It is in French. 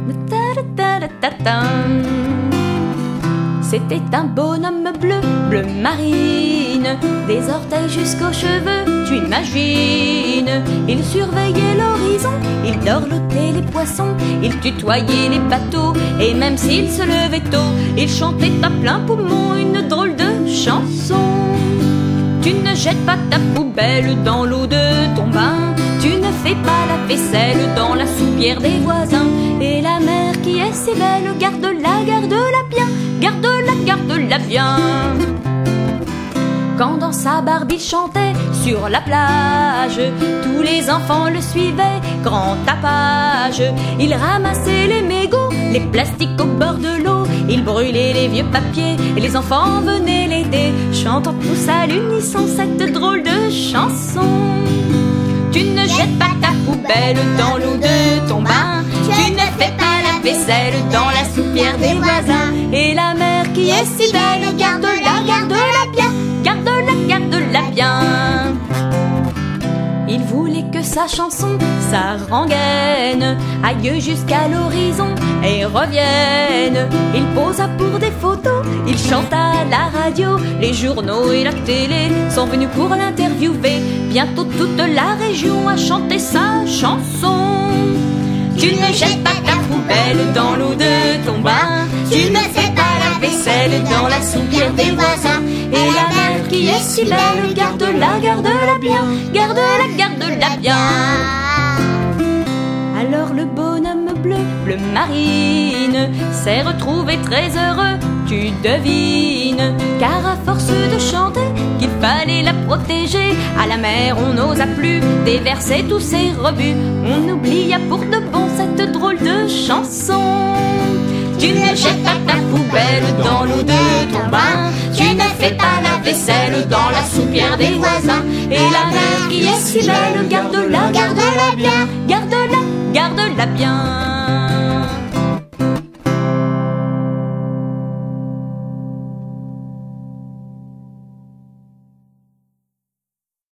C'était un bonhomme bleu, bleu marine, des orteils jusqu'aux cheveux, tu imagines. Il surveillait l'horizon, il dorlotait les poissons, il tutoyait les bateaux, et même s'il se levait tôt, il chantait à plein poumon une drôle de chanson. Tu ne jettes pas ta poubelle dans l'eau de ton bain, tu ne fais pas la vaisselle dans la soupière des voisins, et la mer qui est si belle, garde-la, garde-la bien, garde-la, garde-la bien. Quand dans sa barbe il chantait sur la plage, tous les enfants le suivaient, grand tapage. Il ramassait les mégots, les plastiques au bord de l'eau, il brûlait les vieux papiers et les enfants venaient l'aider, chantant tous à l'unisson cette drôle de chanson. Tu ne jettes pas ta poubelle dans l'eau de ton bain, tu ne fais pas la vaisselle dans la soupière des voisins, et la mer qui est si belle, garde-la, garde-la bien, garde-la, garde-la bien. Il voulait que sa chanson, sa rengaine, aille jusqu'à l'horizon et revienne. Il posa pour des photos, il chanta à la radio, les journaux et la télé sont venus pour l'interviewer. Bientôt toute la région a chanté sa chanson. Tu ne jettes pas ta poubelle dans l'eau de ton bain, tu ne fais pas la vaisselle dans la soupière des voisins, et la mer qui est si belle, garde-la, garde-la bien, garde-la, garde-la bien. Alors le bonhomme bleu, bleu marine, s'est retrouvé très heureux, tu devines, car à force de chanter qu'il fallait la protéger, à la mer on n'osa plus déverser tous ses rebuts, on oublia pour de bon cette drôle de chanson. Tu ne jettes pas ta poubelle dans l'eau de ton bain, tu ne fais pas la vaisselle dans la soupière des voisins, et la mer qui est si belle, garde-la, garde-la bien, garde-la, garde-la bien.